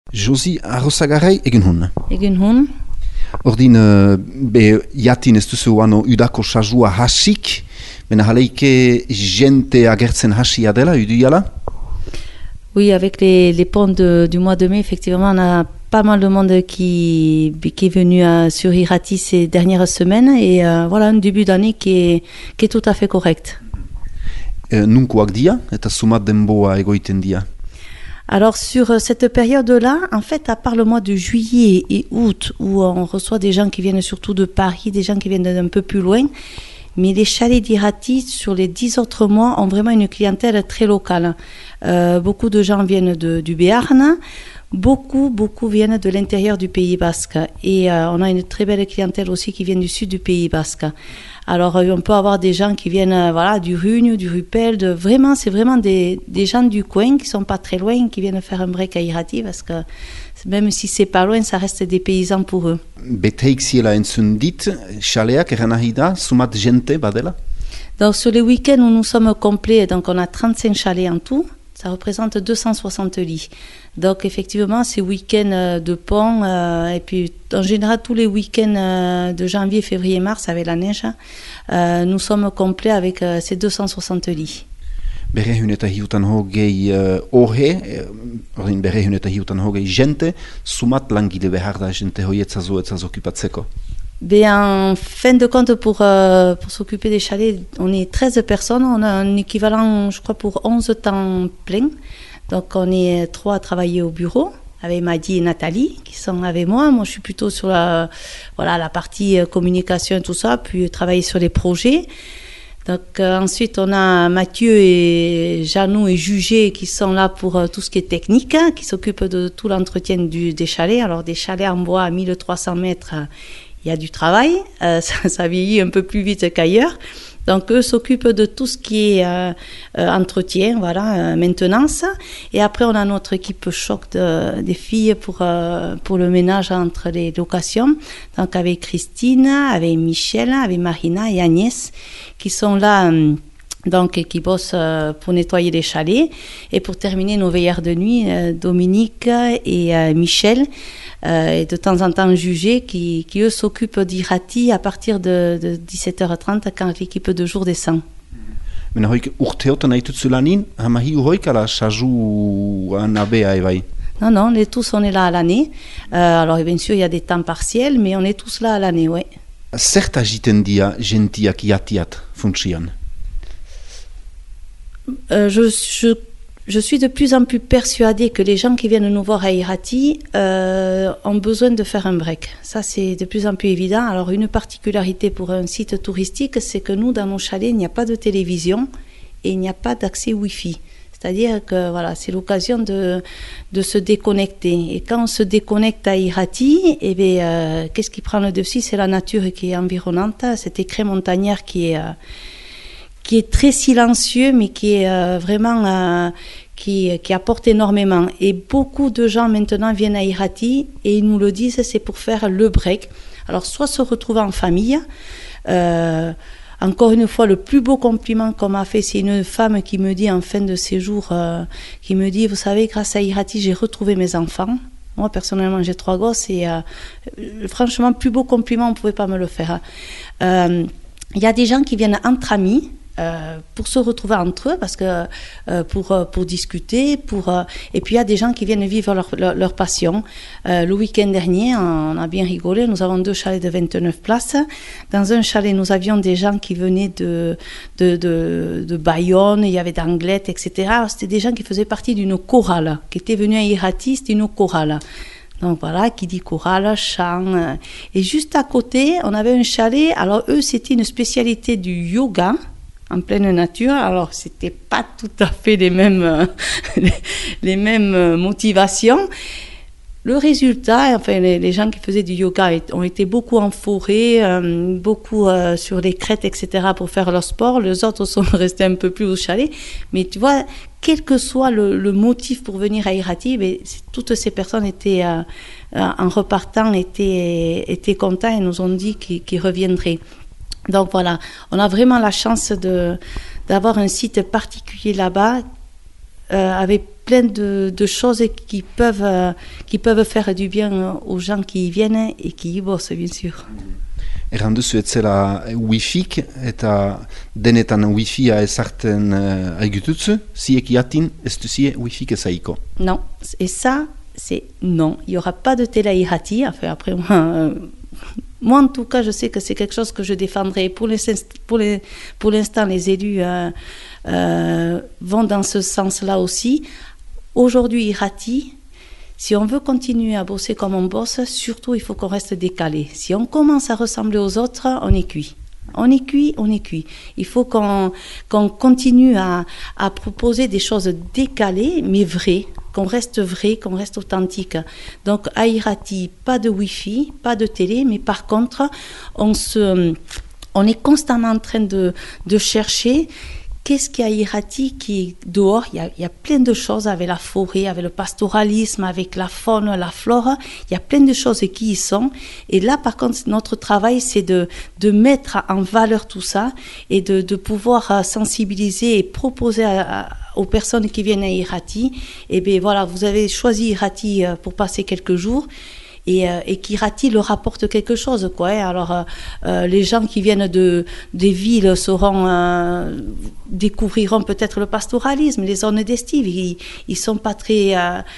Josi arrozagarrai egin hun. Egin hun. Ordin, be jatin ez duzu ano udako sajua hasik, mena haleike jente agertzen hasia dela, uduiala? Oui, avec les ponts du mois de mai, effectivement, on a pas mal de monde qui est venu sur Irati ces dernières semaines et voilà un début d'année qui est tout à fait correct. Nunkoak dia eta sumat denboa egoiten dia? Alors sur cette période-là, en fait, à part le mois de juillet et août, où on reçoit des gens qui viennent surtout de Paris, des gens qui viennent d'un peu plus loin, mais les chalets d'Irati, sur les 10 autres mois, ont vraiment une clientèle très locale. Beaucoup de gens viennent du Béarn, beaucoup viennent de l'intérieur du Pays Basque. Et on a une très belle clientèle aussi qui vient du sud du Pays Basque. Alors on peut avoir des gens qui viennent du Rugne, du Rupel, c'est vraiment des gens du coin qui sont pas très loin, qui viennent faire un break à Irati, parce que même si c'est pas loin, ça reste des paysans pour eux. Beteik ziela entzun dit, chaleak eranahi da, sumat jente badela? Donc sur les week-ends où nous sommes complets, donc on a 35 chalets en tout, ça représente 260 lits. Donc effectivement, ces week-ends de pont, et puis en général tous les week-ends de janvier, février, mars avec la neige, nous sommes complets avec ces 260 lits. Berrehun eta hiutan hogei ordin berrehun eta hiutan hogei jente, sumat langile behar da jente hoietzazo okupatzeko? En fin de compte, pour s'occuper des chalets, on est 13 personnes, on a un équivalent, je crois, pour 11 temps plein. Donc on est 3 à travailler au bureau, avec Madi et Nathalie, qui sont avec moi. Moi, je suis plutôt sur la partie communication et tout ça, puis travailler sur les projets. Donc ensuite, on a Mathieu et Janou et Jugé qui sont là pour tout ce qui est technique, qui s'occupent de tout l'entretien des chalets. Alors des chalets en bois à 1300 mètres, il y a du travail, ça vieillit un peu plus vite qu'ailleurs. Donc eux s'occupent de tout ce qui est entretien, maintenance. Et après on a notre équipe choc des filles pour le ménage entre les locations. Donc avec Christine, avec Michel, avec Marina et Agnès qui sont là. Donc, qui bossent pour nettoyer les chalets. Et pour terminer nos veilleurs de nuit, Dominique et Michel, et de temps en temps Jugé, qui eux s'occupent d'Irati à partir de 17h30 quand l'équipe de jour descend. Mena hoik urteotan aitutzu lanin, hamahi uhoik ala saju anabea ebai? Non, tous on est là à l'année. Alors bien sûr, il y a des temps partiels, mais on est tous là à l'année, oui. Zerta jiten dia gentiak iatiat funtsian? Je suis de plus en plus persuadée que les gens qui viennent nous voir à Irati ont besoin de faire un break. Ça, c'est de plus en plus évident. Alors, une particularité pour un site touristique, c'est que nous, dans nos chalets, il n'y a pas de télévision et il n'y a pas d'accès Wi-Fi. C'est-à-dire que c'est l'occasion de se déconnecter. Et quand on se déconnecte à Irati, qu'est-ce qui prend le dessus? C'est la nature qui est environnante, cet écrin montagnard qui est très silencieux, mais qui est vraiment qui apporte énormément. Et beaucoup de gens maintenant viennent à Irati et ils nous le disent, c'est pour faire le break. Alors soit se retrouver en famille. Encore une fois, le plus beau compliment qu'on m'a fait, c'est une femme qui me dit en fin de séjour, qui me dit, vous savez, grâce à Irati, j'ai retrouvé mes enfants. Moi, personnellement, j'ai 3 gosses et franchement, plus beau compliment, on ne pouvait pas me le faire. Il y a des gens qui viennent entre amis, pour se retrouver entre eux, parce que pour discuter, et puis il y a des gens qui viennent vivre leur passion. Le week-end dernier, on a bien rigolé, nous avons 2 chalets de 29 places. Dans un chalet, nous avions des gens qui venaient de Bayonne, il y avait d'Anglette, etc. C'était des gens qui faisaient partie d'une chorale, qui étaient venus à Irati, c'était une chorale. Donc voilà, qui dit chorale, chant. Et juste à côté, on avait un chalet, alors eux, c'était une spécialité du yoga, en pleine nature. Alors, c'était pas tout à fait les mêmes motivations. Le résultat, enfin, les gens qui faisaient du yoga ont été beaucoup en forêt, beaucoup sur les crêtes, etc. pour faire leur sport. Les autres sont restés un peu plus au chalet. Mais tu vois, quel que soit le motif pour venir à Irati, toutes ces personnes étaient, en repartant, étaient contents et nous ont dit qu'ils reviendraient. Donc voilà, on a vraiment la chance d'avoir un site particulier là-bas avec plein de choses qui peuvent faire du bien aux gens qui y viennent et qui y bossent, bien sûr. Erran duzu ez zela Wi-Fik eta denetan Wi-Fia ezartzen aigututzu, ziek jatin ez duzie Wi-Fik ezaiko. Non, et ça, c'est non. Il n'y aura pas de télé à Irati. Enfin, après, moi, en tout cas, je sais que c'est quelque chose que je défendrai. Pour l'instant, les élus vont dans ce sens-là aussi. Aujourd'hui, Irati, si on veut continuer à bosser comme on bosse, surtout, il faut qu'on reste décalé. Si on commence à ressembler aux autres, on est cuit. On est cuit. Il faut qu'on continue à proposer des choses décalées, mais vraies, qu'on reste authentique. Donc, à Irati, pas de Wi-Fi, pas de télé, mais par contre, on est constamment en train de chercher qu'est-ce qu'il y a à Irati qui est dehors. Il y a plein de choses avec la forêt, avec le pastoralisme, avec la faune, la flore. Il y a plein de choses qui y sont. Et là, par contre, notre travail, c'est de mettre en valeur tout ça et de pouvoir sensibiliser et proposer aux personnes qui viennent à Irati. Et bien voilà, vous avez choisi Irati pour passer quelques jours. Et qu'Irati leur apporte quelque chose, quoi. Alors, les gens qui viennent des villes découvriront peut-être le pastoralisme, les zones d'estive. Ils sont pas très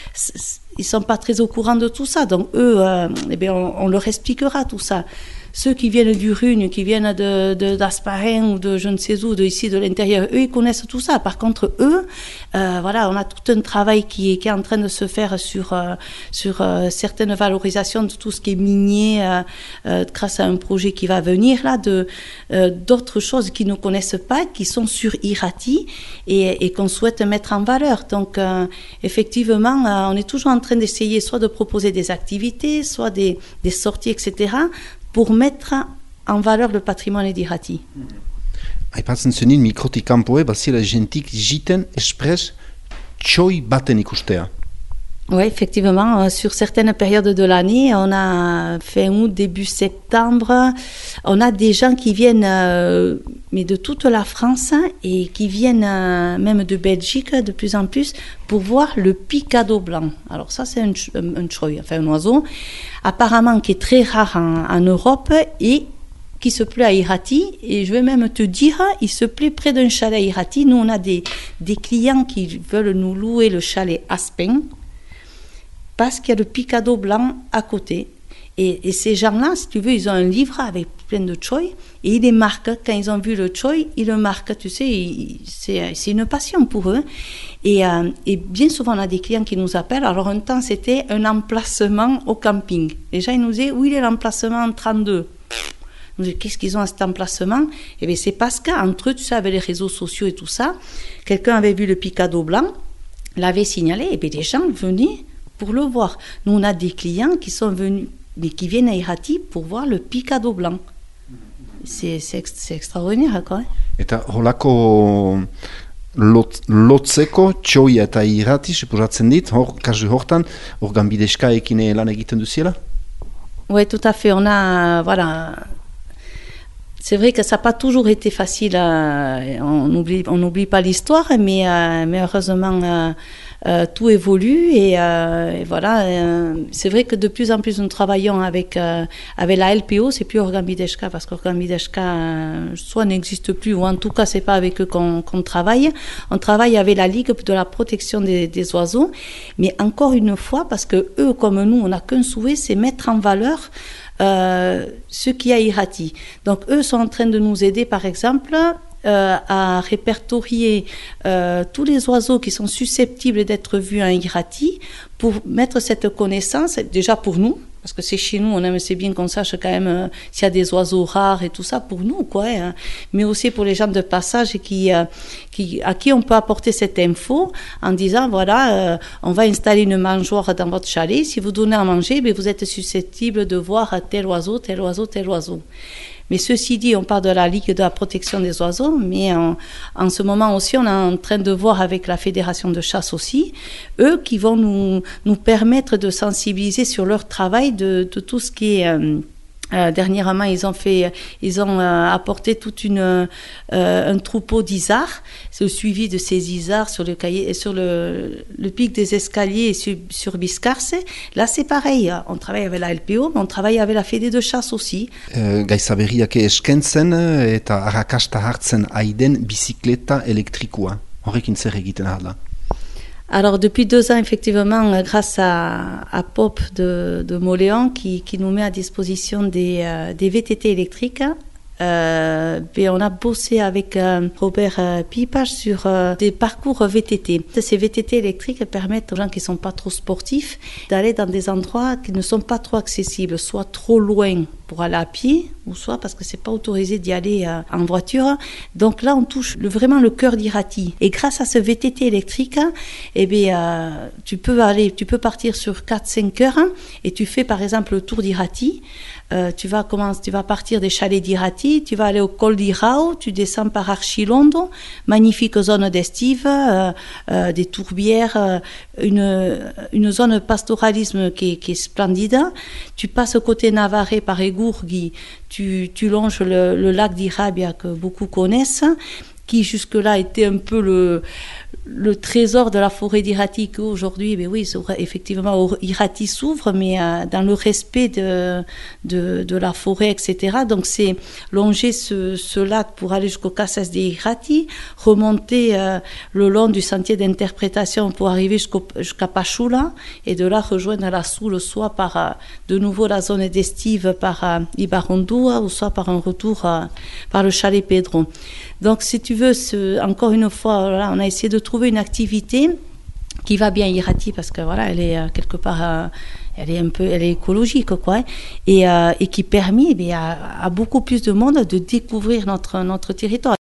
au courant de tout ça. Donc, eux, on leur expliquera tout ça. Ceux qui viennent du Rhône, qui viennent d'Asparin ou de je ne sais où, ici de l'intérieur, eux, ils connaissent tout ça. Par contre, eux, on a tout un travail qui est en train de se faire sur certaines valorisations de tout ce qui est minier, grâce à un projet qui va venir là, d'autres choses qu'ils ne connaissent pas, qui sont sur Irati et qu'on souhaite mettre en valeur. Donc, effectivement, on est toujours en train d'essayer soit de proposer des activités, soit des sorties, etc., pour mettre en valeur le patrimoine d'Irati. Aipatzen zenien mikrotik kanpoe bazira jentik jiten espres txoi baten ikustea. Oui, effectivement, sur certaines périodes de l'année, on a fin août, début septembre, on a des gens qui viennent mais de toute la France et qui viennent même de Belgique de plus en plus pour voir le picado blanc. Alors ça, c'est un tchoi, enfin un oiseau, apparemment qui est très rare en Europe et qui se plaît à Irati, et je vais même te dire, il se plaît près d'un chalet à Irati. Nous, on a des clients qui veulent nous louer le chalet Aspen, parce qu'il y a le picado blanc à côté. Et ces gens-là, si tu veux, ils ont un livre avec plein de tchoi, et ils les marquent. Quand ils ont vu le tchoi, ils le marquent. Tu sais, c'est une passion pour eux. Et bien souvent, on a des clients qui nous appellent. Alors, un temps, c'était un emplacement au camping. Les gens, ils nous disaient, où il est l'emplacement en 32 ? Nous disaient, qu'est-ce qu'ils ont à cet emplacement ? Eh bien, c'est parce qu'entre eux, tu sais, avec les réseaux sociaux et tout ça, quelqu'un avait vu le picado blanc, l'avait signalé, et bien les gens venaient pour le voir. Nous, on a des clients qui sont venus, mais qui viennent à Irati pour voir le picado blanc. C'est extraordinaire, quoi. Eta holako lotzeko txoia eta Irati suposatzen dit, kasu hortan, Ganbideskaekin lan egiten duziela? Oui, tout à fait. On a, voilà. C'est vrai que ça n'a pas toujours été facile. On n'oublie pas l'histoire, mais heureusement, tout évolue et voilà. C'est vrai que de plus en plus nous travaillons avec la LPO, c'est plus Ganbideska parce qu'Ganbideska soit n'existe plus ou en tout cas c'est pas avec eux qu'on travaille. On travaille avec la Ligue de la protection des oiseaux, mais encore une fois parce que eux comme nous on n'a qu'un souhait, c'est mettre en valeur ce qu'il y a à Irati. Donc eux sont en train de nous aider par exemple à répertorier tous les oiseaux qui sont susceptibles d'être vus en Irati pour mettre cette connaissance, déjà pour nous, parce que c'est chez nous, on aime c'est bien qu'on sache quand même s'il y a des oiseaux rares et tout ça pour nous, quoi, hein, mais aussi pour les gens de passage à qui on peut apporter cette info en disant voilà, on va installer une mangeoire dans votre chalet, si vous donnez à manger, mais vous êtes susceptible de voir tel oiseau, tel oiseau, tel oiseau. Mais ceci dit, on parle de la Ligue de la protection des oiseaux, mais en ce moment aussi, on est en train de voir avec la Fédération de chasse aussi, eux qui vont nous permettre de sensibiliser sur leur travail de tout ce qui est Dernièrement, ils ont apporté toute un troupeau d'isards. C'est le suivi de ces isards sur le pic des escaliers sur Biscarce. Là, c'est pareil. On travaille avec la LPO, mais on travaille avec la Fédé de chasse aussi. Gaitza berriak eskentzen eta arrakasta hartzen aiden bizikleta elektrikoa. Horrekin zer egiten da? Alors depuis 2 ans, effectivement, grâce à Pop de Moléon qui nous met à disposition des VTT électriques, on a bossé avec Robert Pipage sur des parcours VTT. Ces VTT électriques permettent aux gens qui ne sont pas trop sportifs d'aller dans des endroits qui ne sont pas trop accessibles, soit trop loin pour aller à pied, ou soit parce que c'est pas autorisé d'y aller en voiture. Donc là, on touche vraiment le cœur d'Irati. Et grâce à ce VTT électrique, tu peux partir sur 4-5 heures et tu fais par exemple le tour d'Irati. Tu vas partir des chalets d'Irati, tu vas aller au col d'Irao, tu descends par Archilondo, magnifique zone d'estive, des tourbières, une zone pastoralisme qui est splendide. Tu passes au côté Navarrais par Egourgui, tu longes le lac d'Irabia que beaucoup connaissent, qui jusque-là était un peu le trésor de la forêt d'Irati, qu'aujourd'hui, effectivement, Irati s'ouvre, mais dans le respect de la forêt, etc. Donc, c'est longer ce lac pour aller jusqu'au Casas d'Irati, remonter le long du sentier d'interprétation pour arriver jusqu'à Pachula, et de là rejoindre la Soule, soit par de nouveau la zone d'estive par Ibarondua, ou soit par un retour par le chalet Pedro. Donc, si tu veux, encore une fois, là, on a essayé de trouver une activité qui va bien à Irati parce que voilà, elle est quelque part, elle est écologique, quoi, et qui permet à beaucoup plus de monde de découvrir notre territoire.